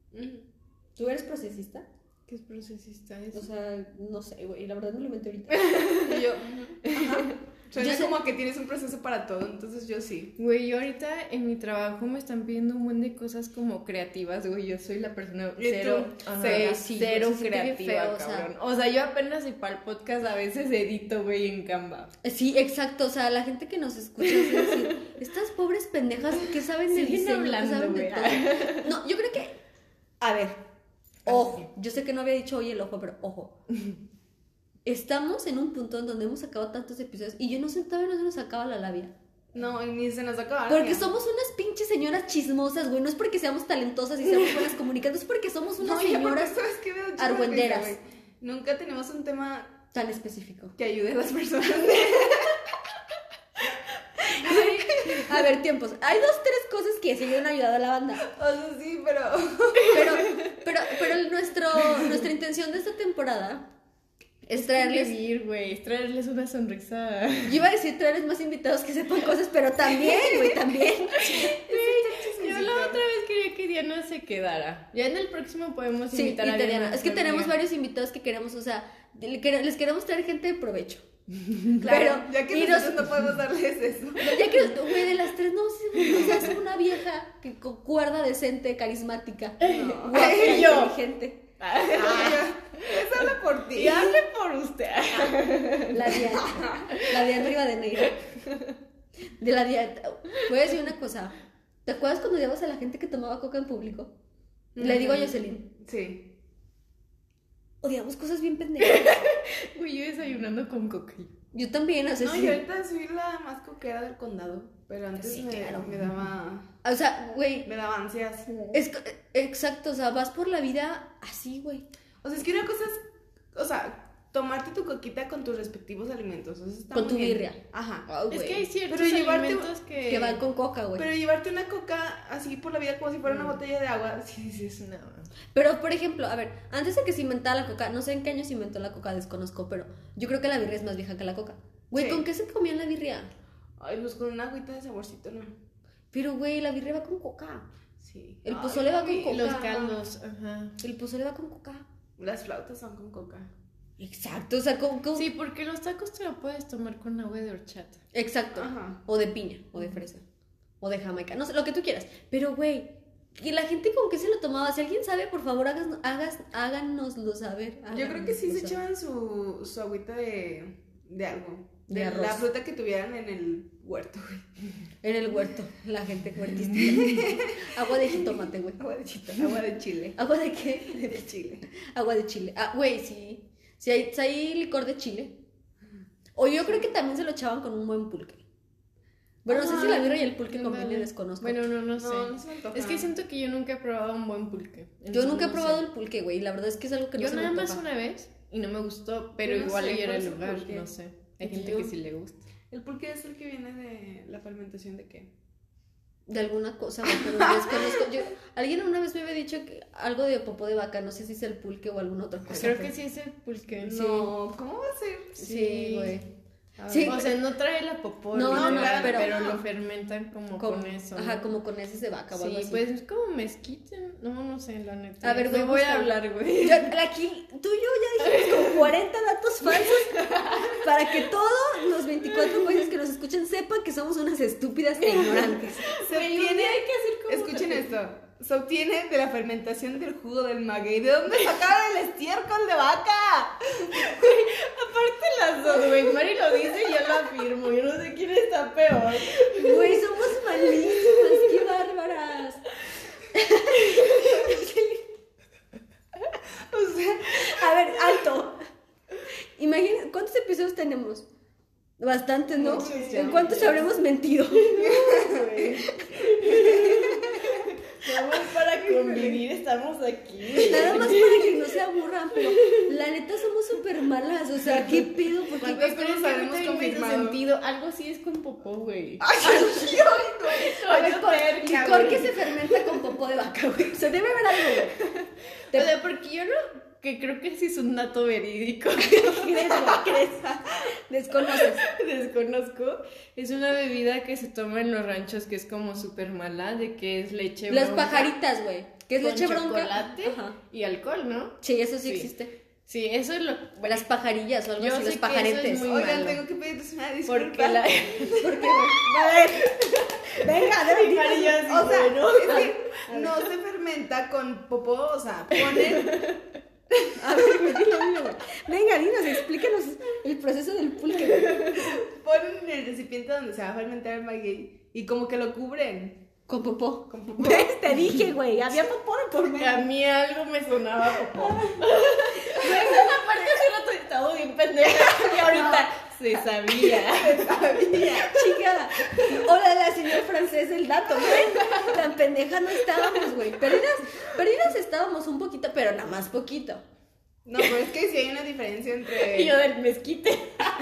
¿Tú eres procesista? ¿Qué es procesista O eso? sea, no sé, güey, la verdad no lo inventé ahorita. Y yo, ajá. Suena como que tienes un proceso para todo, entonces yo sí. Güey, yo ahorita en mi trabajo me están pidiendo un buen de cosas como creativas, güey. Yo soy la persona cero creativa, feo, cabrón. O sea, yo apenas y para el podcast a veces edito, güey, en Canva. Sí, exacto. O sea, la gente que nos escucha es decir, estas pobres pendejas que saben de diseño, hablando, que saben de güey. todo. No, yo creo que, a ver, ojo, yo sé que no había dicho hoy el ojo, pero ojo. Estamos en un punto en donde hemos sacado tantos episodios y yo no sé, todavía no se nos acaba la labia. No, y ni se nos acaba. Porque somos unas pinches señoras chismosas, güey. No es porque seamos talentosas y seamos buenas comunicando, es porque somos unas señoras argüenderas. Nunca tenemos un tema tan específico que ayude a las personas. A ver, tiempos. Hay 2, 3 cosas que sí han ayudado a la banda. O sea, sí, pero nuestra intención de esta temporada es traerles una sonrisa. Yo iba a decir traerles más invitados que sepan cosas, pero también, güey, también. Yo la otra vez quería que Diana se quedara. Ya en el próximo podemos invitar a Diana. Es que tenemos varios invitados que queremos, o sea, les queremos traer gente de provecho. Claro, pero, ya que nosotros no podemos darles eso. Ya que, güey, de las 3 no se hace una vieja que con cuerda decente, carismática, guapa, inteligente. Eso habla por ti. Y hable por usted. La de arriba de negra. De la dieta. Voy a decir una cosa. ¿Te acuerdas cuando odiabas a la gente que tomaba coca en público? Le digo a Jocelyn. Sí. Odiamos cosas bien pendejas. Güey, yo desayunando con coca. Yo también, o sea, no, yo ahorita soy la más coquera del condado. Pero antes sí, me daba... O sea, güey... Me daba ansias. Exacto, o sea, vas por la vida así, güey. O sea, es que una cosa es... O sea, tomarte tu coquita con tus respectivos alimentos. O sea, está con tu bien. birria. Ajá. Oh, es que hay ciertos alimentos que van con coca, güey. Pero llevarte una coca así por la vida como si fuera una botella de agua, sí, es no. Pero, por ejemplo, a ver, antes de que se inventara la coca, no sé en qué año se inventó la coca, desconozco, pero yo creo que la birria es más vieja que la coca. Güey, sí. ¿Con qué se comía la birria? Ay, pues con una agüita de saborcito, ¿no? Pero, güey, la birria va con coca. Sí. El pozole va con coca. Los caldos, ajá. El pozole va con coca. Las flautas son con coca. Exacto, o sea, ¿cómo? Sí, porque los tacos te lo puedes tomar con agua de horchata. Exacto. Ajá. O de piña, o de fresa, o de jamaica, no sé, lo que tú quieras. Pero, güey, ¿y la gente con qué se lo tomaba? Si alguien sabe, por favor, háganoslo saber. Yo creo que sí se echaban su agüita de algo. De arroz. La fruta que tuvieran en el huerto, güey. En el huerto, la gente huertística. Agua de jitomate, güey. Agua de jitomate. Agua de chile. ¿Agua de qué? De chile. Agua de chile. Ah, güey, sí. Si hay licor de chile. O yo creo que también se lo echaban con un buen pulque. Bueno, no sé si la birra y el pulque combinen, desconozco. Bueno, no sé. No se me antoja. Es que siento que yo nunca he probado un buen pulque. Yo nunca he probado el pulque, güey. La verdad es que es algo que no se me antoja. Yo nada más una vez y no me gustó, pero no igual sé, era el ¿cuál es el lugar, pulque? no sé. Hay gente que sí le gusta. ¿El pulque es el que viene de la fermentación de qué? De alguna cosa, güey, pero desconozco. Alguien una vez me había dicho que algo de popó de vaca, no sé si es el pulque o alguna otra cosa. Creo que sí es el pulque. No, ¿cómo va a ser? Sí, güey. Sí, o sea, no trae la popó, no, pero lo fermentan como con eso. Ajá, como con heces de vaca o algo así. Sí, pues es como mezquita. No sé, la neta. A ver, güey, voy a hablar, güey. Aquí, tú y yo ya dijimos como 40 datos falsos para que todos los 24 países que nos escuchen sepan que somos unas estúpidas e ignorantes. Hay que hacer como escuchen esto. Se obtiene de la fermentación del jugo del maguey. ¿De dónde sacaron el estiércol de vaca? Aparte las dos, güey. Mari lo dice y yo lo afirmo. Yo no sé quién está peor. Güey, somos malísimas. ¡Qué bárbaras! O sea, a ver, alto. Imagina, ¿cuántos episodios tenemos? Bastantes, ¿no? ¿En cuántos habremos mentido? Vamos para convivir, estamos aquí. Nada más para que no se aburran, pero la neta somos súper malas. O sea, ¿qué pedo? ¿Por qué? ¿Cuántas cosas sabemos confirmado? Sentido. Algo sí es con popó, güey. Ay, a ver, licor que se fermenta con popó de vaca, güey. Se debe ver algo, güey. O sea, porque yo no... Que creo que sí es un dato verídico. ¿Crees? Desconoces. Desconozco. Es una bebida que se toma en los ranchos que es como súper mala, de que es leche bronca. Las pajaritas, güey. Que es leche bronca. Chocolate y alcohol, ¿no? Sí, eso sí existe. Sí, eso es lo... Las pajarillas o algo Yo así, sé los que pajaretes. eso es muy Oigan, malo. tengo que pedirles una disculpa. Porque la... ¿Por qué, güey? A ver. Venga, dale, Pajarillas, O sea, bueno. es que no se fermenta con popó, o sea, ponen... A ver, güey, dile, güey. Venga, dinos, explícanos el proceso del pulque, güey. Ponen en el recipiente donde se va a fermentar el maguey y como que lo cubren Con popó. con popó. ¿Ves? Te dije, güey, había popó de por medio. A mí algo me sonaba popó. Esa parte sí lo estaba bien pendeja. Y ahorita se sabía. Chica, hola, la señora francés del dato, güey. Tan pendeja no estábamos, güey. Perdidas estábamos un poquito, pero nada más poquito. No, pero es que sí hay una diferencia entre... Y yo del mezquite.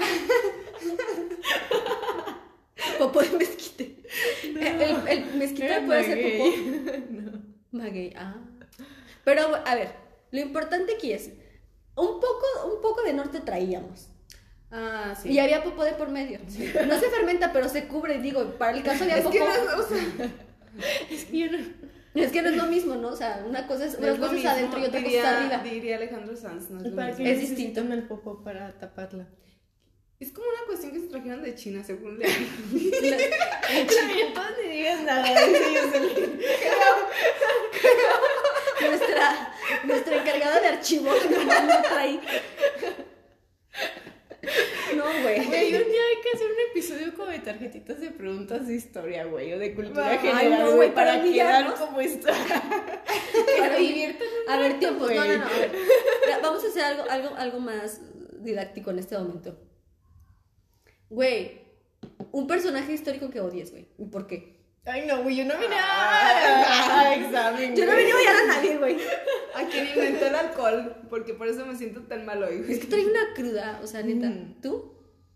Popó de mezquite. El mezquite puede ser maguey. popó. Maguey, Pero, a ver, lo importante aquí es, un poco de norte traíamos. Ah, sí. Y había popó de por medio. No se fermenta, pero se cubre, digo, para el caso había Es popó. que no es, o sea, Es que yo no... Es que no es lo mismo, ¿no? O sea, una cosa es, no una es lo cosa es mismo, adentro y otra cosa es arriba. diría Alejandro Sanz, no es lo ¿Para mismo. qué Es distinto. necesitan el popó para taparla? Es como una cuestión que se trajeron de China, según leí. Está bien, todos ni digas nada. Dice Jocelyn. Nuestra encargada de archivo nomás no trae. No, güey. Güey, un día hay que hacer un episodio como de tarjetitas de preguntas de historia, güey, o de cultura Ay, general, no, güey, güey, para para humillarnos. quedar como esto. Para diviertan un A ver, rato, tiempos. güey. No, a ver. Ya, vamos a hacer algo más didáctico en este momento. Güey, un personaje histórico que odies, güey. ¿Y por qué? Ay, no, güey, yo no vine a examen. Yo no güey. venía a odiar a nadie, güey. A quien inventó el alcohol, porque por eso me siento tan mal hoy. Es que trae una cruda, o sea, neta. ¿Tú?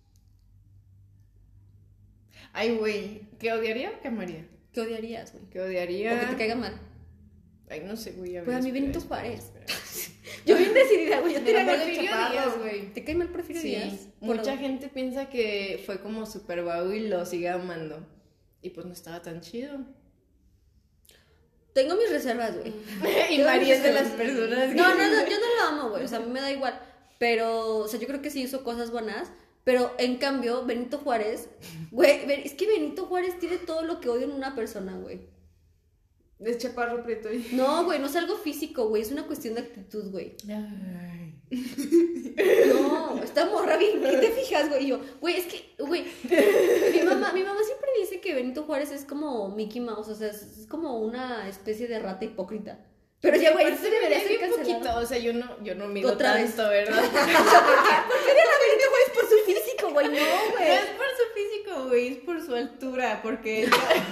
Ay, güey, ¿qué odiaría o qué amaría? ¿Qué odiarías, güey? ¿Qué odiaría? O que te caiga mal. Ay, no sé, güey. Pues a mí Benito espera, Juárez. espera. Yo bien decidida, güey. Yo Me tenía enamoré ganas de de Chaparro, Díaz, güey. ¿Te cae mal Porfirio Sí, Díaz? mucha gente piensa que fue como super guau y lo sigue amando. Y pues no estaba tan chido. Tengo mis reservas, güey. Y María es de las personas que... No, yo no lo amo, güey. O sea, a mí me da igual. Pero, o sea, yo creo que sí hizo cosas buenas. Pero, en cambio, Benito Juárez... Güey, es que Benito Juárez tiene todo lo que odio en una persona, güey. Es chaparro prieto y... No, güey, no es algo físico, güey. Es una cuestión de actitud, güey. Ay. No, está morra bien. ¿Qué te fijas, güey? Y yo, güey, es que, güey, mi mamá siempre dice que Benito Juárez es como Mickey Mouse, o sea, es como una especie de rata hipócrita. Pero ya, güey, eso debería ser un cancelado. poquito, o sea, yo no mido Otra vez. tanto, ¿verdad? ¿Por qué odian a Benito Juárez por su físico, güey? No, No güey. es por su físico, güey, es por su altura, porque...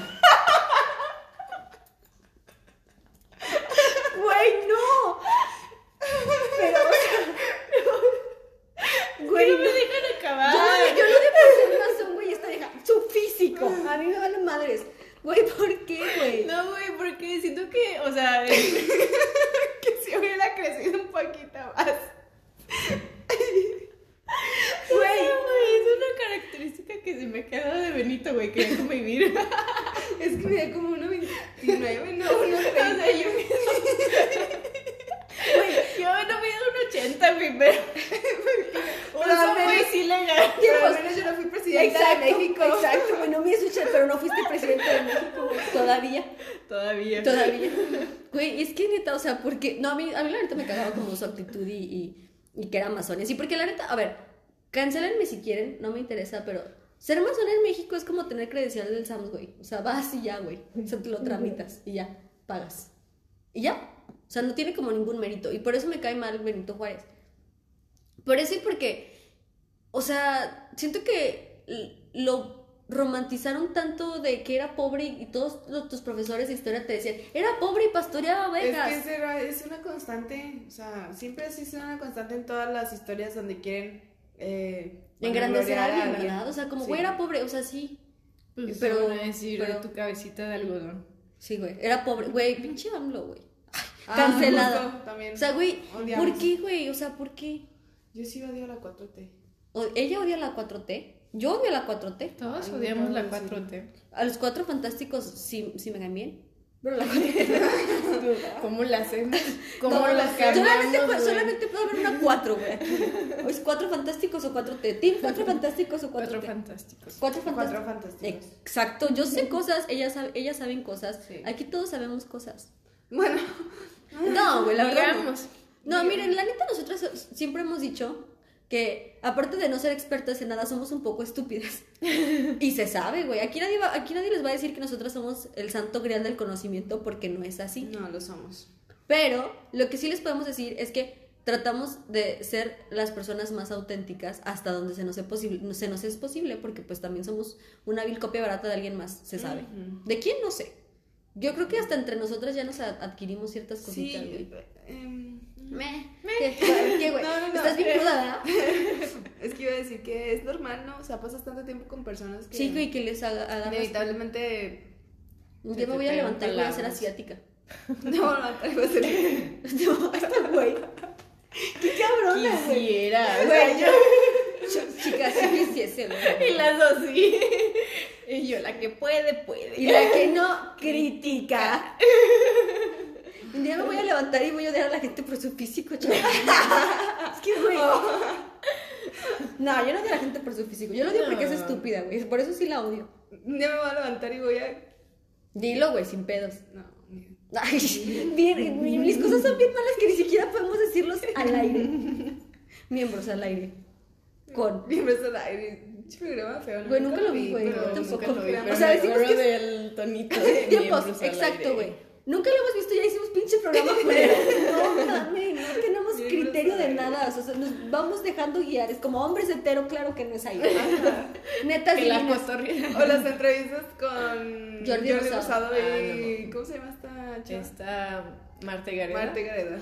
Güey, no. Pero, güey, no me dejan acabar. yo no le puse razón, güey, esta vieja. Su físico. A mí me valen madres. Güey, ¿por qué, güey? No, güey, porque siento que, o sea... que si hubiera crecido un poquito más. Güey, es una característica que se me queda de Benito, güey, quería convivir. Es que me da como 1.29, no, 1.30. O sea, yo no mido 1.80, güey, pero... al Uso menos- güey sí legal. Pero al menos yo no fui presidenta de México. Exacto, güey, no me escuché, pero no fuiste presidente de México, güey. Todavía. Güey, es que neta, o sea, porque... No, a mí la neta me cagaba como su actitud y que era masón. Sí, porque la neta, a ver, cancélenme si quieren, no me interesa, pero ser masón en México es como tener credencial del SAMS, güey. O sea, vas y ya, güey. O sea, te lo tramitas y ya, pagas. Y ya. O sea, no tiene como ningún mérito. Y por eso me cae mal Benito Juárez. Por eso y porque, o sea, siento que lo romantizaron tanto de que era pobre y todos tus profesores de historia te decían, era pobre y pastoreaba ovejas. Es que es una constante, o sea, siempre existe una constante en todas las historias donde quieren engrandecer a alguien, alguien. ¿verdad? O sea, como, Sí. güey, era pobre, o sea, sí. Pues Pero- van a decir pero- de tu cabecita de algodón. Sí, güey, era pobre. Güey, pinche AMLO, güey. Ah, Cancelado. justo, también. O sea, güey, Odiamos. ¿por qué, güey? O sea, ¿por qué? Yo sí odio la 4T. Ella odia la 4T. Yo odio la 4T. Todos Ay, odiamos no, la sí. 4T. A los Cuatro Fantásticos sí me caen bien. Pero la 4T. ¿Cómo la hacemos? ¿Cómo No, la cambiamos? solamente puede haber una 4, güey. ¿O es 4 fantásticos o 4T? ¿Team 4 fantásticos o 4T? 4 fantásticos. 4 fantásticos. Exacto, yo sé cosas, ellas saben cosas. Sí. Aquí todos sabemos cosas. Bueno. No, güey, la verdad. Digamos. No, miren, la neta, nosotras siempre hemos dicho que, aparte de no ser expertas en nada, somos un poco estúpidas. Y se sabe, güey. Aquí nadie les va a decir que nosotras somos el santo grial del conocimiento, porque no es así. No lo somos. Pero lo que sí les podemos decir es que tratamos de ser las personas más auténticas hasta donde se nos es posible, porque pues también somos una vil copia barata de alguien más, se sabe. ¿De quién? No sé. Yo creo que hasta entre nosotras ya nos adquirimos ciertas cositas, güey. ¿Qué, güey? No. Estás bien cruda, ¿verdad? Es que iba a decir que es normal, ¿no? O sea, pasas tanto tiempo con personas que... Sí, güey, que les agarras. Inevitablemente... Yo me voy a levantar y voy a ser asiática. No, iba a ser... No, esta güey. Qué cabrona, güey. Quisiera. Güey, chicas, sí quisiese, güey. Y las dos sí. Y yo, la que puede. Y la que no critica. Un día me voy a levantar y voy a odiar a la gente por su físico, chaval. Es que, güey. No, yo no odio a la gente por su físico. Yo lo odio porque es estúpida, güey. Por eso sí la odio. Un día me voy a levantar y voy a... Dilo, güey, sin pedos. No, Ay, bien, mis cosas son bien malas que ni siquiera podemos decirlos al aire. Miembros al aire. Con. Miembros al aire. Programa feo. Güey, nunca lo vi, güey. pero Yo tampoco. Nunca lo vi, O sea, decimos que del tonito de tiempos. miembros al Exacto, aire. güey. Nunca lo hemos visto, ya hicimos pinche programa culero. No mames, no tenemos criterio de nada. O sea, nos vamos dejando guiar. Es como hombres hetero, claro que no es ahí. Neta, sí. O las entrevistas con Jordi Rosado. y... No. ¿Cómo se llama esta chava? Esta Marta Gareda. Marta Gareda.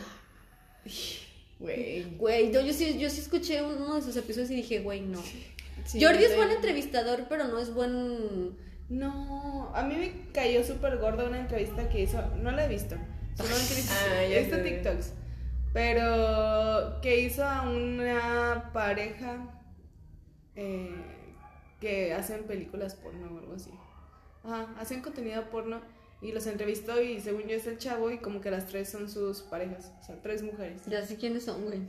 Güey, yo sí escuché uno de sus episodios y dije, güey, no. Sí, Jordi es buen entrevistador, pero no es buen... No, a mí me cayó súper gorda una entrevista que hizo, no la he visto, solamente he visto TikToks, pero que hizo a una pareja que hacen películas porno o algo así. Ajá, hacen contenido porno y los entrevistó y según yo es el chavo y como que las tres son sus parejas, o sea, 3 mujeres. Ya sé quiénes son, güey.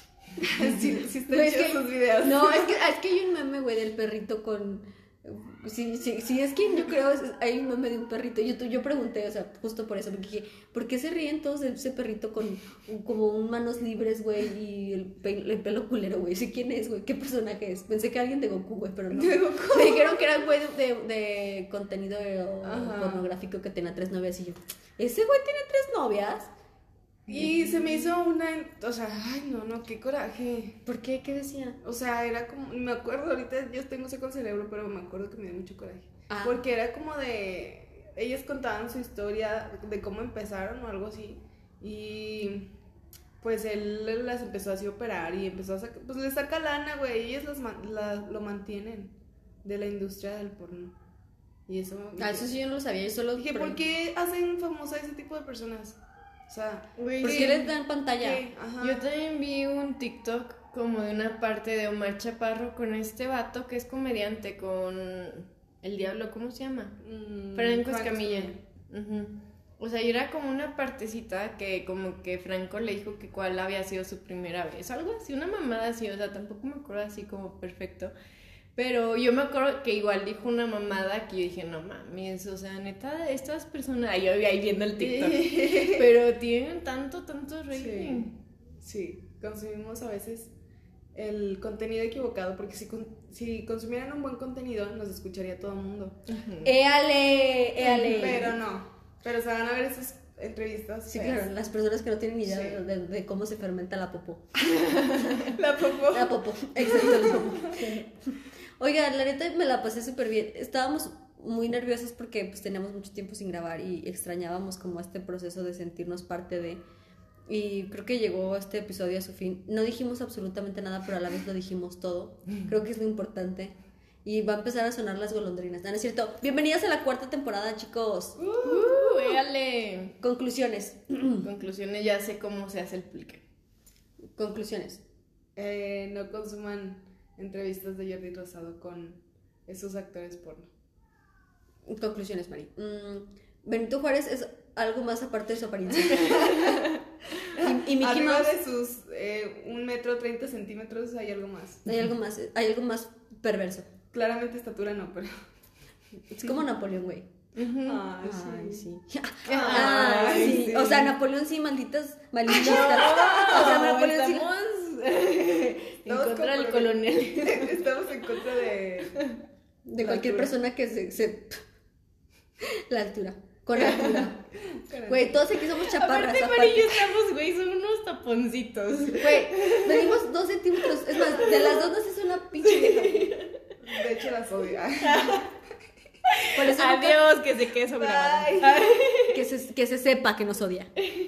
Sí están Güey, chidos sus videos. No, es que hay un meme, güey, del perrito con... Sí, es que yo creo hay un meme de un perrito. Yo pregunté, o sea, justo por eso, porque dije, ¿por qué se ríen todos de ese perrito con como un manos libres, güey, y el pelo culero, güey? ¿Sí quién es, güey? ¿Qué personaje es? Pensé que alguien de Goku, güey, pero no. Me dijeron que era un güey de contenido pornográfico que tenía 3 novias y yo, ¿ese güey tiene 3 novias? Y se me hizo una, o sea, ay, no, qué coraje. ¿Por qué? ¿Qué decía? O sea, era como, me acuerdo, ahorita yo tengo seco el cerebro, pero me acuerdo que me dio mucho coraje. Ah. Porque era como de, ellas contaban su historia de cómo empezaron o algo así. Y pues él las empezó así a operar y empezó a sacar, pues le saca lana, güey, y ellas lo mantienen de la industria del porno. Y eso... Eso sí yo no lo sabía, yo solo... Dije, ¿por qué hacen famosa a ese tipo de personas? O sea, güey, ¿por qué les dan pantalla? Ajá. Yo también vi un TikTok como de una parte de Omar Chaparro con este vato que es comediante con El Diablo, ¿cómo se llama? Franco Escamilla. O sea, y era como una partecita que como que Franco le dijo que cuál había sido su primera vez, algo así, una mamada así, o sea, tampoco me acuerdo así como perfecto. Pero yo me acuerdo que igual dijo una mamada que yo dije, no mames, o sea, neta, estas personas... Yo ahí viendo el TikTok. Pero tienen tanto rating. Sí, consumimos a veces el contenido equivocado, porque si consumieran un buen contenido, nos escucharía todo el mundo. ¡Éale! Pero no. Pero se van a ver esas entrevistas. Sí, claro, las personas que no tienen ni idea de cómo se fermenta la popó. La popó. La popó, exacto, la popó. Oiga, la neta me la pasé súper bien. Estábamos muy nerviosas porque pues teníamos mucho tiempo sin grabar y extrañábamos como este proceso de sentirnos parte de... Y creo que llegó este episodio a su fin. No dijimos absolutamente nada, pero a la vez lo dijimos todo. Creo que es lo importante. Y va a empezar a sonar las golondrinas. ¿No es cierto? Bienvenidas a la 4ª temporada, chicos. Véale. Conclusiones. Conclusiones, ya sé cómo se hace el plique. Conclusiones. No consuman entrevistas de Jordi Rosado con esos actores porno. Conclusiones, Mari. Benito Juárez es algo más aparte de su apariencia. y Mickey Arriba Mouse, de sus 1 metro 30 centímetros hay algo más. hay algo más perverso. Claramente estatura no, pero... Es como Napoleón, güey. Ay, sí. Ay, sí. O sea, Napoleón sí, malditas. O sea, Napoleón sí. En contra del colonial. Estamos en contra de cualquier persona que se la altura. Con la altura. Güey, todos aquí somos chaparras. Aparte, Mari y yo estamos, güey, son unos taponcitos. Güey, medimos 2 centímetros. Es más, de las dos nos es una pinche vieja. De hecho, las odio. Por eso adiós, que se quede sobre la que se sepa que nos odia.